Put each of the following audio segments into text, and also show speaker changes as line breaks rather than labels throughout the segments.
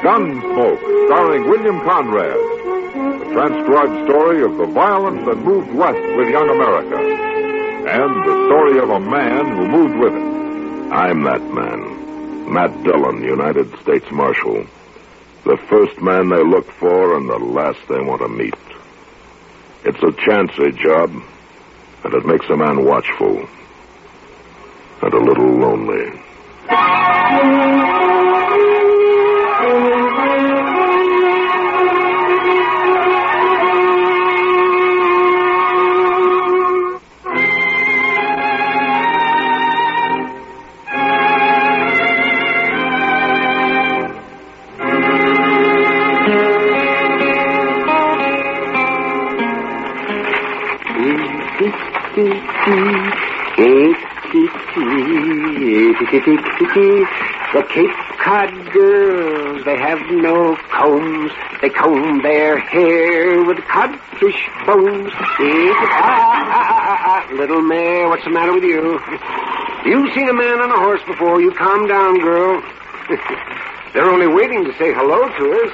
Gunsmoke, starring William Conrad. The transcribed story of the violence that moved west with young America. And the story of a man who moved with it.
I'm that man. Matt Dillon, United States Marshal. The first man they look for and the last they want to meet. It's a chancy job, and it makes a man watchful. And a little lonely.
The Cape Cod girls, they have no combs. They comb their hair with codfish bones. Little mare, what's the matter with you? You've seen a man on a horse before. You calm down, girl. They're only waiting to say hello to us.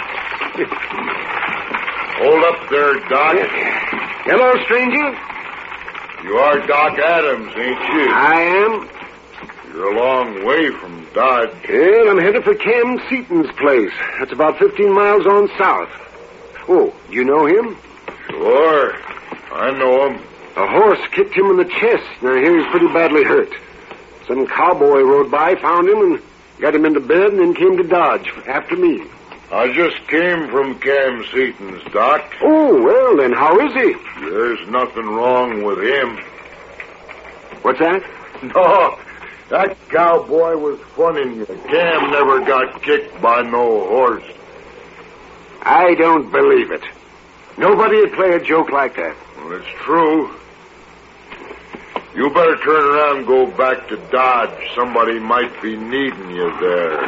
Hold up there, Doc.
Hello, stranger.
You are Doc Adams, ain't you?
I am.
You're a long way from Dodge.
Well, I'm headed for Cam Seaton's place. That's about 15 miles on south. Oh, you know him?
Sure. I know him.
A horse kicked him in the chest. Now, here he's pretty badly hurt. Some cowboy rode by, found him, and got him into bed, and then came to Dodge after me.
I just came from Cam Seaton's, Doc.
Oh, well, then how is he?
There's nothing wrong with him.
What's that?
No, that cowboy was funning you. Cam never got kicked by no horse.
I don't believe it. Nobody would play a joke like that.
Well, it's true. You better turn around and go back to Dodge. Somebody might be needing you there.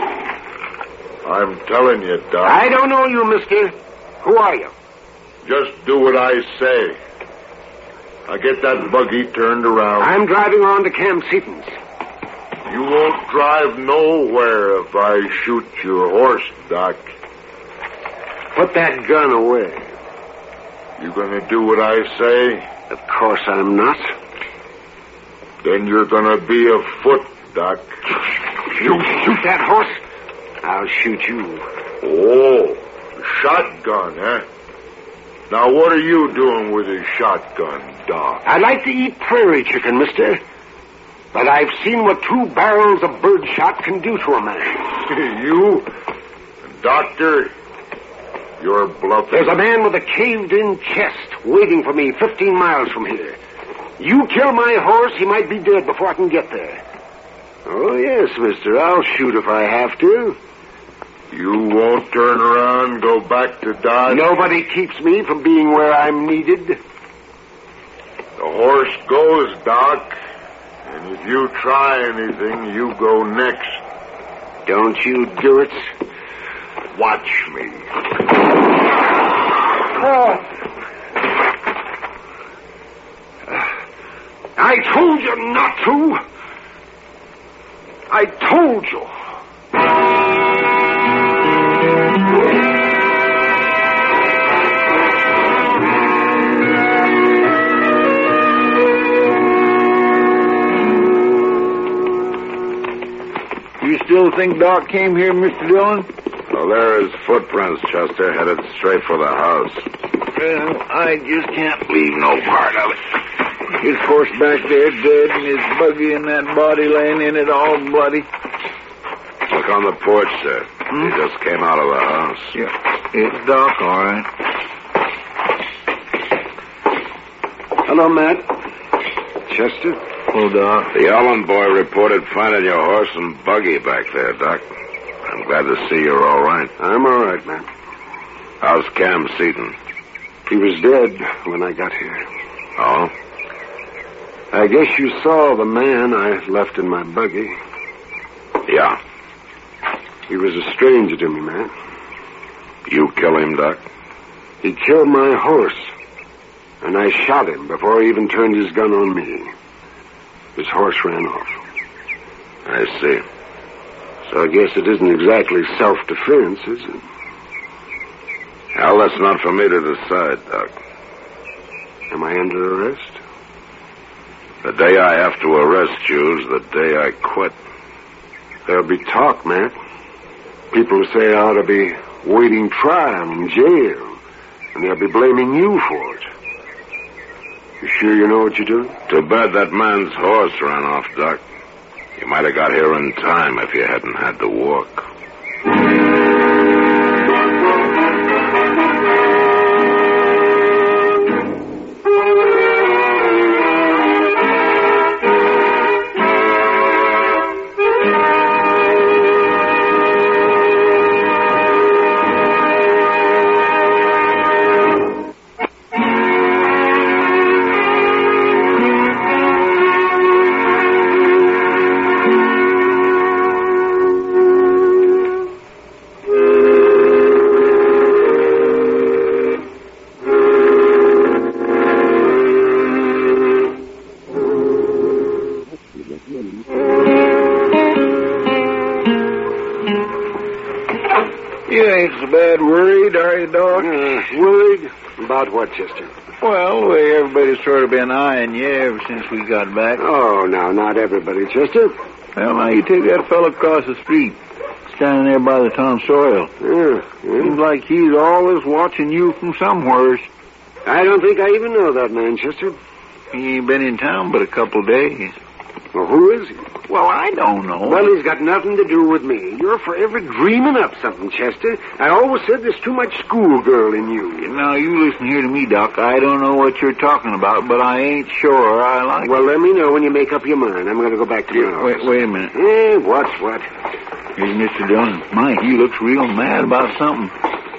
I'm telling you, Doc.
I don't know you, mister. Who are you?
Just do what I say. Now get that buggy turned around.
I'm driving on to Cam Seaton's.
You won't drive nowhere if I shoot your horse, Doc.
Put that gun away.
You gonna do what I say?
Of course I'm not.
Then you're gonna be afoot, Doc.
You shoot that horse, I'll shoot you.
Oh, shotgun, huh? Now, what are you doing with a shotgun, Doc?
I like to eat prairie chicken, mister. But I've seen what 2 barrels of birdshot can do to a man.
You? Doctor, you're bluffing.
There's a man with a caved-in chest waiting for me 15 miles from here. You kill my horse, he might be dead before I can get there. Oh, yes, mister. I'll shoot if I have to.
You won't turn around and go back to Dodge?
Nobody keeps me from being where I'm needed.
The horse goes, Doc. And if you try anything, you go next.
Don't you do it.
Watch me.
I told you not to. I told you.
You still think Doc came here, Mr. Dillon?
Well, there are his footprints, Chester, headed straight for the house.
Well, I just can't believe no part of it. His horse back there dead, and his buggy and that body laying in it all bloody.
Look on the porch, sir. He just came out of the house.
Yeah, it's Doc, all right.
Hello, Matt. Chester?
Oh, Doc.
The Allen boy reported finding your horse and buggy back there, Doc. I'm glad to see you're all right.
I'm all right, man.
How's Cam Seaton?
He was dead when I got here.
Oh?
I guess you saw the man I left in my buggy.
Yeah.
He was a stranger to me, man.
You kill him, Doc?
He killed my horse, and I shot him before he even turned his gun on me. His horse ran off.
I see.
So I guess it isn't exactly self-defense, is it?
Hell, that's not for me to decide, Doc.
Am I under arrest?
The day I have to arrest you is the day I quit.
There'll be talk, Matt. People say I ought to be waiting trial in jail, and they'll be blaming you for it. You sure you know what you're doing?
Too bad that man's horse ran off, Doc. You might have got here in time if you hadn't had to walk.
You ain't so bad worried, are you, Doc?
Worried? About what, Chester?
Well, the way everybody's sort of been eyeing you ever since we got back.
Oh, now, not everybody, Chester.
Well, now, you take that fellow across the street, standing there by the tonsorial. Seems like he's always watching you from somewheres.
I don't think I even know that man, Chester.
He ain't been in town but a couple days.
Well, who is he?
Well, I don't know.
Well, he's got nothing to do with me. You're forever dreaming up something, Chester. I always said there's too much schoolgirl in you.
Now, you listen here to me, Doc. I don't know what you're talking about, but I ain't sure I like
Well, let me know when you make up your mind. I'm going to go back to my office.
Wait a minute.
What's what?
Here's Mr. Dillon. My, he looks real mad about something.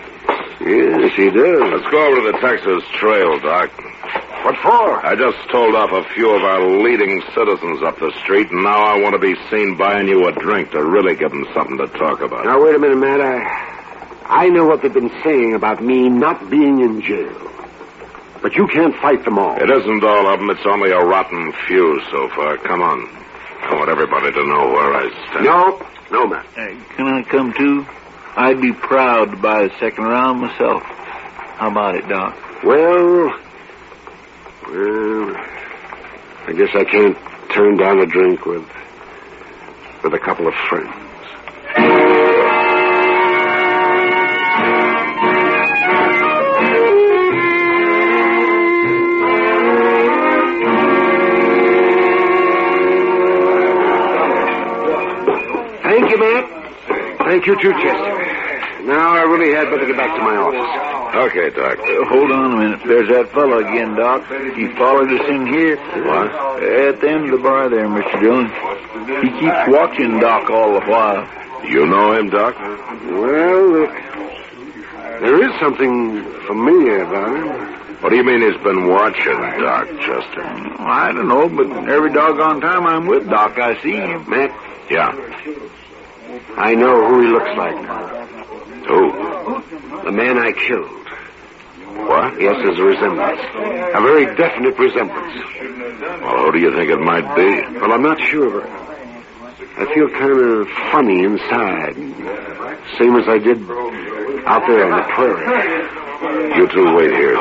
Yes, he does.
Let's go over to the Texas Trail, Doc.
What for?
I just told off a few of our leading citizens up the street, and now I want to be seen buying you a drink to really give them something to talk about.
Now, wait a minute, Matt. I know what they've been saying about me not being in jail. But you can't fight them all.
It isn't all of them. It's only a rotten few so far. Come on. I want everybody to know where I stand.
No, Matt.
Can I come too? I'd be proud to buy the second round myself. How about it, Doc?
Well, I guess I can't turn down a drink with a couple of friends. Thank you, Matt. Thank you, too, Chester. Now, I really had better get back to my office.
Okay, Doc.
Hold on a minute. There's that fellow again, Doc. He followed us in here.
What?
At the end of the bar there, Mr. Dillon. He keeps watching Doc all the while.
You know him, Doc?
Well, there is something familiar about him.
What do you mean he's been watching, Doc, Chester?
I don't know, but every doggone time I'm with Doc, I see him.
Matt,
Yeah.
I know who he looks like now.
Who?
The man I killed.
What?
Yes, there's a resemblance. A very definite resemblance.
Well, who do you think it might be?
Well, I'm not sure, but I feel kind of funny inside. Same as I did out there on the prairie.
You two wait here.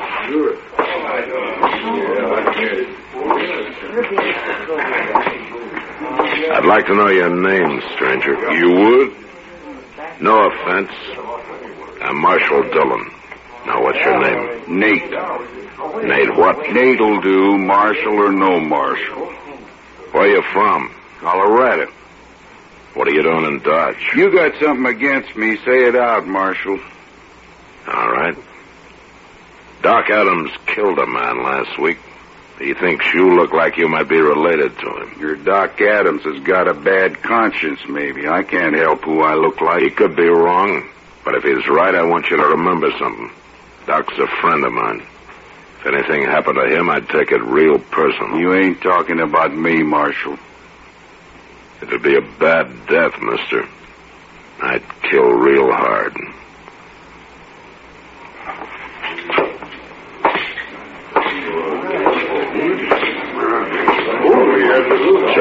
I'd like to know your name, stranger. You would? No offense. I'm Marshal Dillon. Now, what's your name?
Nate.
Nate what?
Nate'll do, Marshal or no Marshal.
Where you from?
Colorado.
What are you doing in Dodge?
You got something against me, say it out, Marshal.
All right. Doc Adams killed a man last week. He thinks you look like you might be related to him.
Your Doc Adams has got a bad conscience, maybe. I can't help who I look like.
He could be wrong, but if he's right, I want you to remember something. Doc's a friend of mine. If anything happened to him, I'd take it real personal.
You ain't talking about me, Marshal.
It'd be a bad death, mister. I'd kill real hard.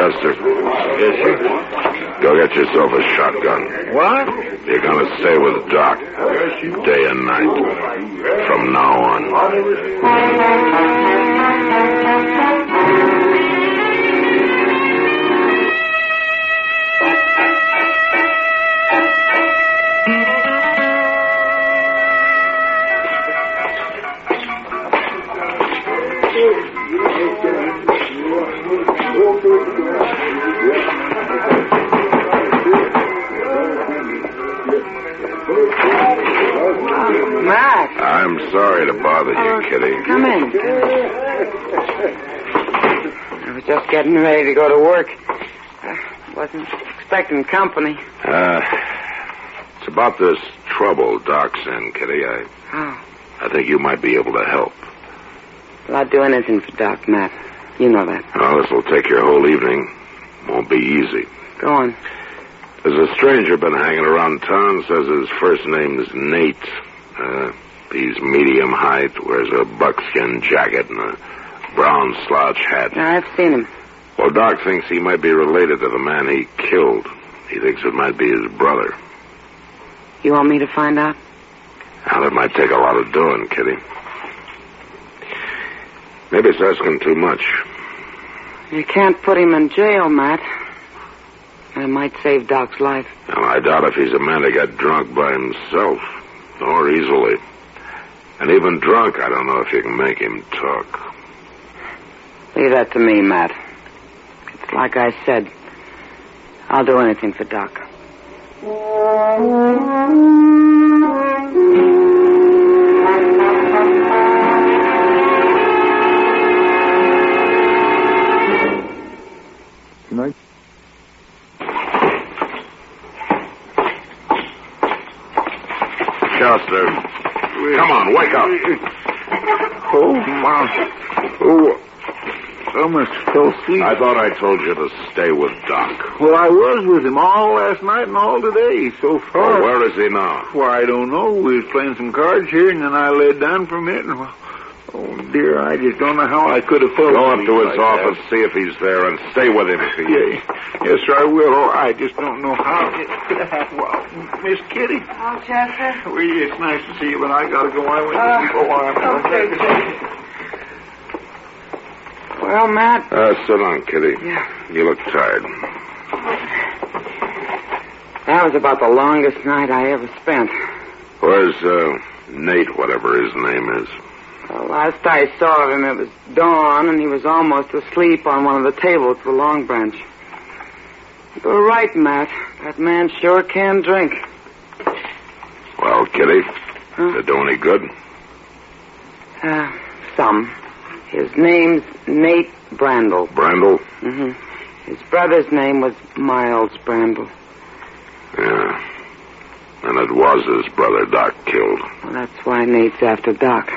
Chester.
Yes, sir.
Go get yourself a shotgun.
What?
You're gonna stay with Doc day and night from now on.
Matt.
I'm sorry to bother you, Kitty.
Come in. I was just getting ready to go to work. I wasn't expecting company.
It's about this trouble Doc's in, Kitty.
Oh.
I think you might be able to help.
Well, I'd do anything for Doc, Matt. You know that.
Well, this will take your whole evening. Won't be easy.
Go on.
There's a stranger been hanging around town, says his first name is Nate. He's medium height, wears a buckskin jacket and a brown slouch hat.
Now, I've seen him.
Well, Doc thinks he might be related to the man he killed. He thinks it might be his brother.
You want me to find out?
Now, that might take a lot of doing, Kitty. Maybe it's asking too much.
You can't put him in jail, Matt. It might save Doc's life.
Now, I doubt if he's a man that got drunk by himself, or easily. And even drunk, I don't know if you can make him talk.
Leave that to me, Matt. It's like I said. I'll do anything for Doc.
Good night.
Chester, come on, wake up.
Oh, my. Oh, I must fell asleep.
I thought I told you to stay with Doc.
Well, I was with him all last night and all today, so far.
Well, where is he now?
Well, I don't know. We was playing some cards here, and then I laid down for a minute, and, oh, dear, I just don't know how I could have fell
Go up
asleep
to his
like
office, see if he's there, and stay with him if he is.
Yes, sir, I will. Oh, I just don't know how it could have happened. Well, Miss Kitty.
Oh, Chester?
Well, it's nice to see you, but I gotta go. I went to sleep a while.
Okay. Well, Matt.
Sit down, Kitty.
Yeah.
You look tired.
That was about the longest night I ever spent.
Where's, Nate, whatever his name is?
Well, last I saw of him, it was dawn, and he was almost asleep on one of the tables at the Long Branch. You were right, Matt. That man sure can drink.
Well, Kitty, did it do any good?
Some. His name's Nate Brandel.
Brandel?
Mm-hmm. His brother's name was Miles Brandel.
Yeah. And it was his brother Doc killed.
Well, that's why Nate's after Doc.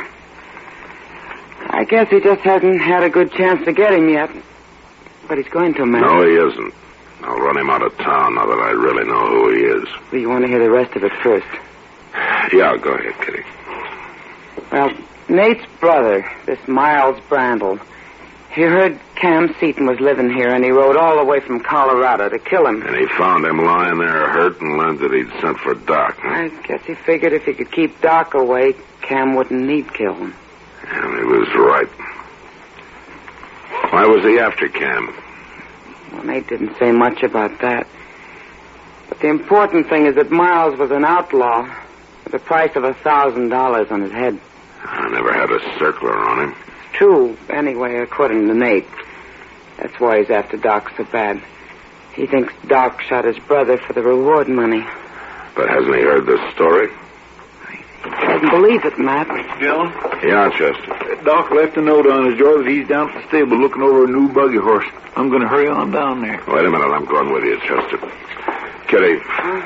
I guess he just hasn't had a good chance to get him yet. But he's going to, Matt.
No, he isn't. I'll run him out of town now that I really know who he is.
Well, you want to hear the rest of it first?
Yeah, go ahead, Kitty.
Well, Nate's brother, this Miles Brandel, he heard Cam Seaton was living here, and he rode all the way from Colorado to kill him.
And he found him lying there hurt and learned that he'd sent for Doc. Huh?
I guess he figured if he could keep Doc away, Cam wouldn't need kill him.
And he was right. Why was he after Cam?
Well, Nate didn't say much about that. But the important thing is that Miles was an outlaw with a price of $1,000 on his head.
I never had a circler on him.
True, anyway, according to Nate. That's why he's after Doc so bad. He thinks Doc shot his brother for the reward money.
But hasn't he heard this story?
He doesn't believe it, Matt.
Dillon?
Yeah, Chester.
Doc left a note on his door that he's down at the stable looking over a new buggy horse. I'm going to hurry on down there.
Wait a minute, I'm going with you, Chester. Kitty,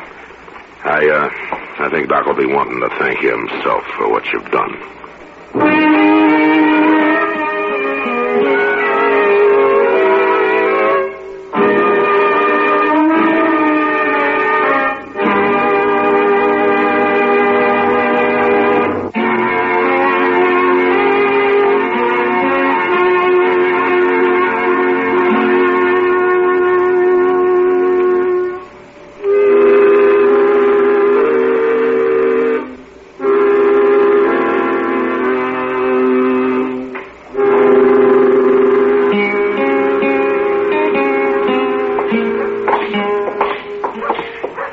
I think Doc will be wanting to thank you himself for what you've done.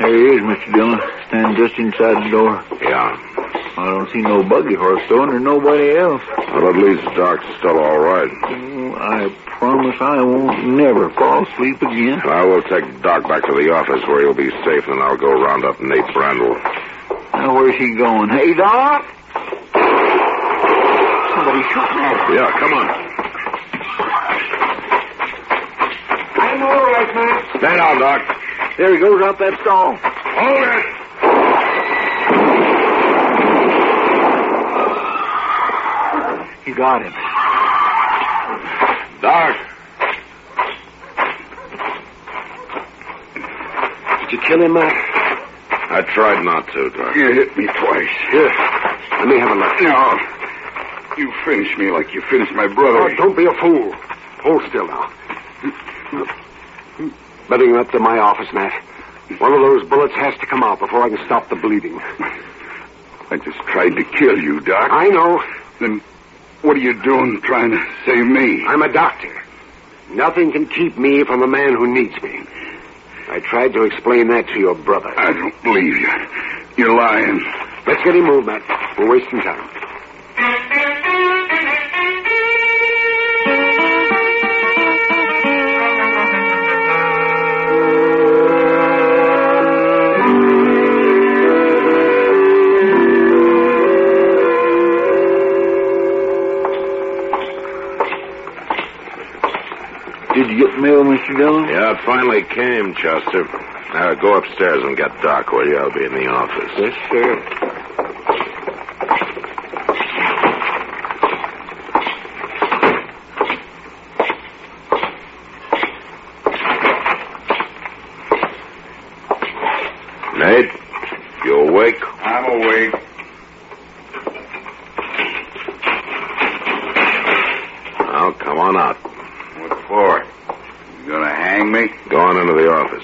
There he is, Mr. Dillon. Standing just inside the door.
Yeah.
I don't see no buggy horse, though, and there's nobody else.
Well, at least Doc's still all right.
Oh, I promise I won't never fall asleep again.
I will take Doc back to the office where he'll be safe, and I'll go round up Nate Brandel.
Now, where's he going? Hey, Doc! Somebody shooting at him.
Yeah, come on.
I'm all right, man.
Stand down, Doc.
There he goes out that stall.
Hold it!
He got him.
Doc.
Did you kill him, Matt?
I tried not to, Doc.
You hit me twice.
Here. Let me have a look.
No. You finished me like you finished my brother.
Oh, don't be a fool. Hold still now. Better get up to my office, Matt. One of those bullets has to come out before I can stop the bleeding.
I just tried to kill you, Doc.
I know.
Then what are you doing trying to save me?
I'm a doctor. Nothing can keep me from a man who needs me. I tried to explain that to your brother.
I don't believe you. You're lying.
Let's get him moved, Matt. We're wasting time.
Did you get the mail, Mr. Dillon?
Yeah, it finally came, Chester. Now, go upstairs and get Doc, will you? I'll be in the office.
Yes, sir.
Nate, you awake?
I'm awake.
Well, come on out.
What for? You gonna hang me?
Go on into the office.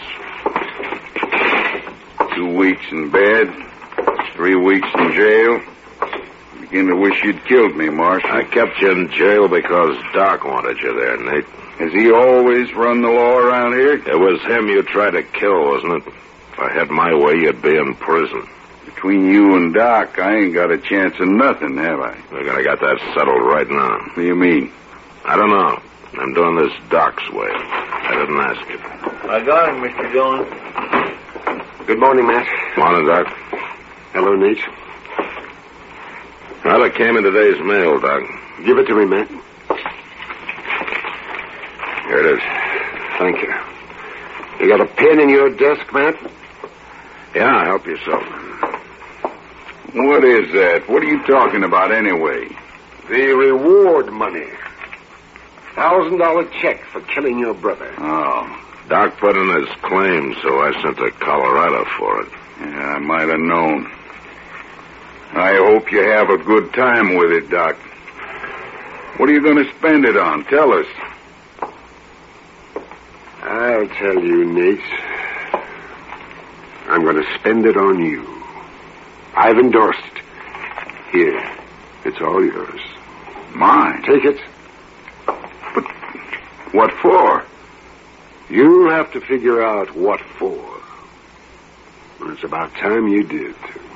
2 weeks in bed, 3 weeks in jail. I begin to wish you'd killed me, Marshal.
I kept you in jail because Doc wanted you there, Nate.
Has he always run the law around here?
It was him you tried to kill, wasn't it? If I had my way, you'd be in prison.
Between you and Doc, I ain't got a chance of nothing, have I?
We're gonna get that settled right now.
What do you mean?
I don't know. I'm doing this Doc's way. I didn't ask you.
I got him, Mr. Dillon.
Good morning, Matt.
Morning, Doc.
Hello, Nate.
Well, it came in today's mail, Doc.
Give it to me, Matt.
Here it is.
Thank you. You got a pen in your desk, Matt?
Yeah, help yourself.
What is that? What are you talking about anyway?
The reward money. $1,000 check for killing your brother.
Oh.
Doc put in his claim, so I sent to Colorado for it.
Yeah, I might have known. I hope you have a good time with it, Doc. What are you going to spend it on? Tell us.
I'll tell you, Nate. I'm going to spend it on you. I've endorsed it. Here. It's all yours.
Mine?
Take it.
But what for?
You'll have to figure out what for. And it's about time you did.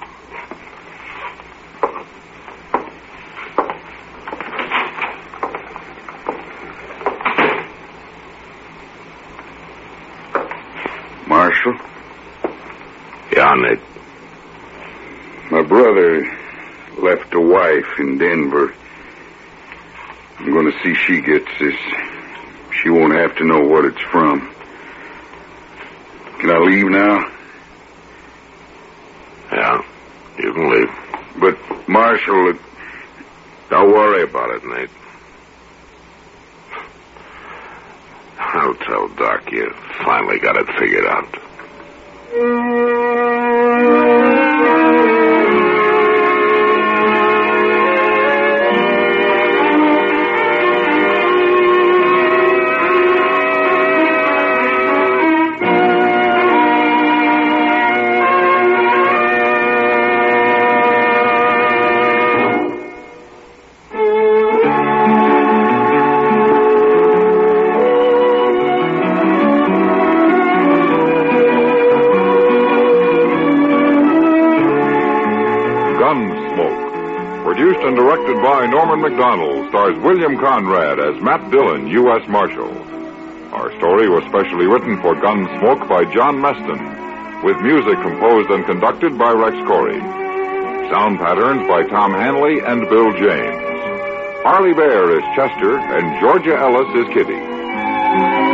Marshal?
Yeah, Nate.
My brother left a wife in Denver. I'm going to see she gets this. She won't have to know what it's from. Can I leave now?
Yeah, you can leave.
But, Marshal,
Don't worry about it, Nate. I'll tell Doc you finally got it figured out.
produced and directed by Norman McDonald, stars William Conrad as Matt Dillon, U.S. Marshal. Our story was specially written for Gunsmoke by John Meston, with music composed and conducted by Rex Corey. Sound patterns by Tom Hanley and Bill James. Harley Bear is Chester, and Georgia Ellis is Kitty.